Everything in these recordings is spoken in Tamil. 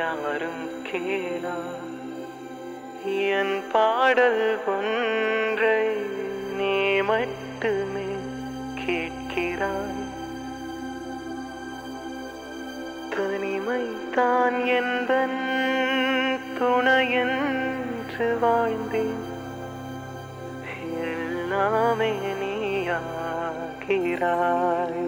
யாரும் கேளா என் பாடல் ஒன்றை நீ மட்டுமே கேட்கிறாய். தனிமை தான் எந்தன் துணையென்று வாழ்ந்தேன், எல்லாமே நீயாகிறாய்.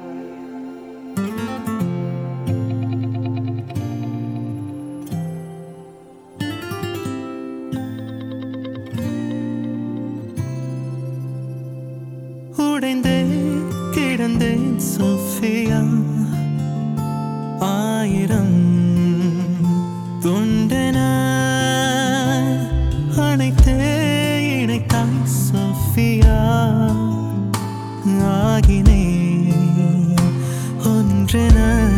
உடைந்தே கிடந்தேன் சோஃபியா, ஆயிரம் துண்டென அணைத்தே இணைத்தாய் சோஃபியா. ஆகினே ஒன்றென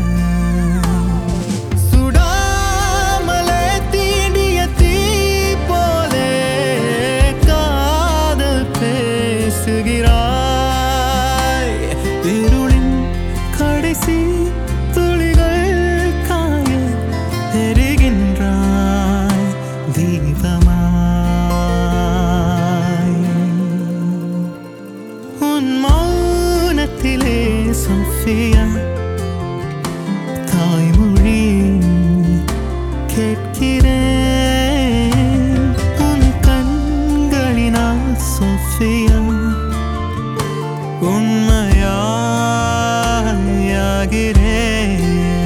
சுடாமலே தீண்டிய தீ போலே காதல் பேசுகிறாய். இருளின் கடைசி துளிகள் காய எரிகின்றாய் தீபமாய். உன் மௌனத்திலே சோஃபியா தாய்மொழி கேட்கிறேன். உன் கண்களினால் சோஃபியா உண்மையாகிறேன்.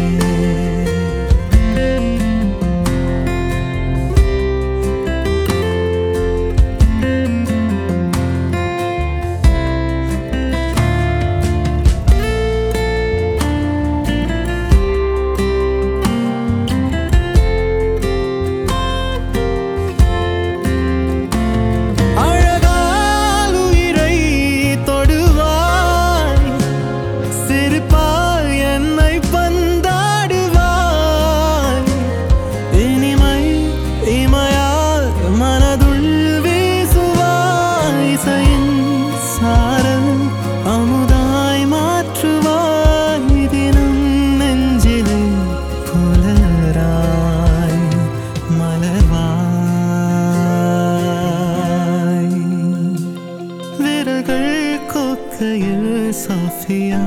சோஃபியா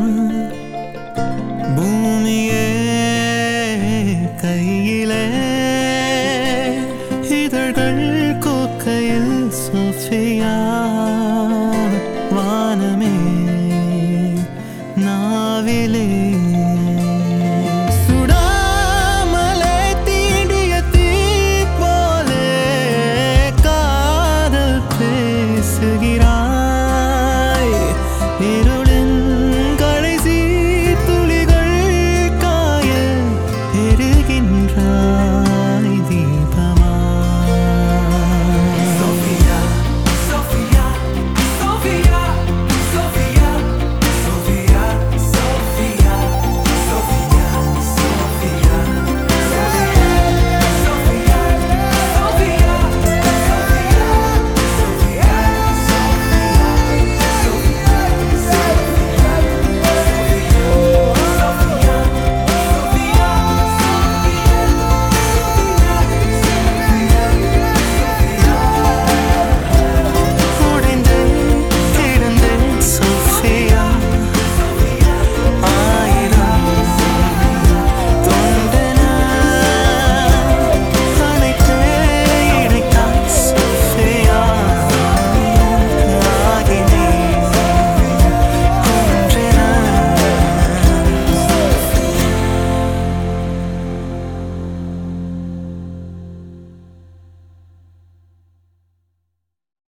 பூமியே கையிலே இதழ்கள் கோக்கையில் சோஃபியா.